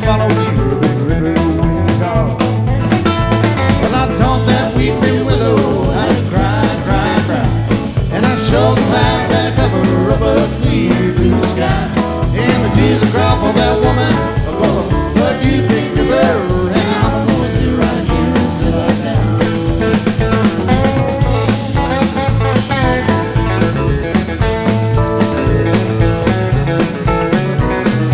follow me to the river God. Well, I taught that weeping willow how to cry, cry, cry. And I showed the clouds that cover up a clear blue sky. And the tears that drop on that